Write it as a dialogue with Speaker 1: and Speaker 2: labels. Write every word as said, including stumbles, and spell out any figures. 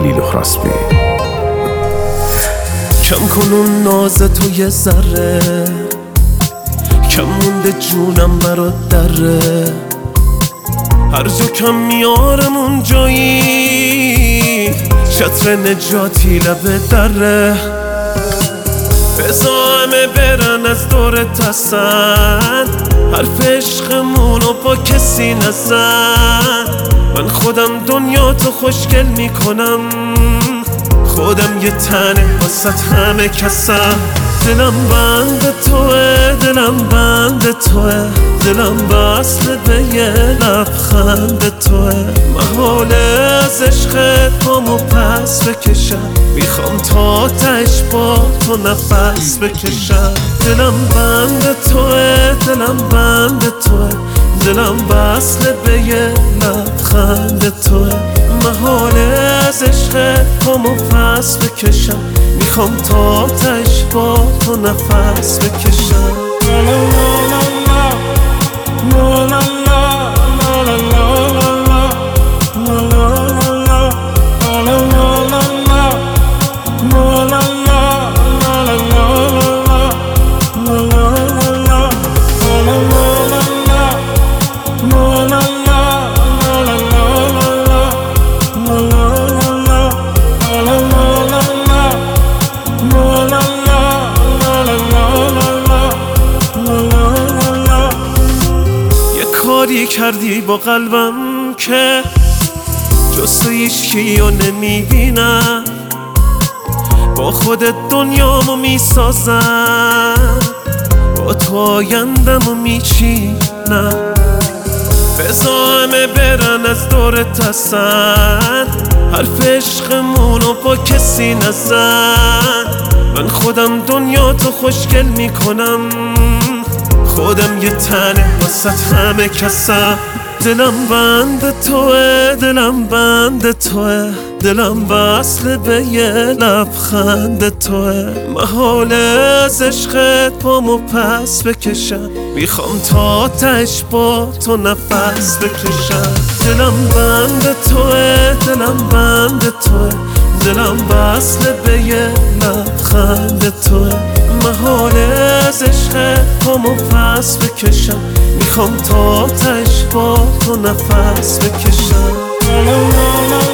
Speaker 1: خلیل خراسبی.
Speaker 2: کم کن اون ناز تو یه ذره، کم مونده جونم برات دره، هر جا کم میارم اون جایی چتر نجاتی لبه دره. بزا همه برن از دورت هستن، حرف عشقمونو با کسی نزن. من خودم دنیا تو خوشگل میکنم، خودم یه تنه واسط همه کسم. دلم بند توه، دلم بند توه، دلم بسته به یه لبخند توه. محاله از عشقت پامو پس بکشم، میخوام تا تهش با تو نفس بکشم. دلم بند توه، دلم بند توه، دلم بسته به یه لبخند توه. محاله از عشقت پامو پس بکشم، میخوام تا تهش با تو نفس بکشم. کاری کردی با قلبم که جز تو هیچکیو نمیبینم، با خودت دنیامو میسازم، با تو آیندمو میچینم. بزا همه برن از دورت هستن، حرف عشقمونو با کسی نزن. من خودم دنیا تو خوشگل میکنم، خودم یه تنه واسط همه کسم. دلم بند توه، دلم بند توه، دلم وصل به یه لبخند توه. محاله از عشقت پامو پس بکشم، میخوام تا تهش با تو نفس بکشم. دلم بند توه، دلم بند توه، دلم وصل به یه لبخند توه. محاله از عشقت پامو پس بکشم، میخوام تا تهش با تو نفس بکشم.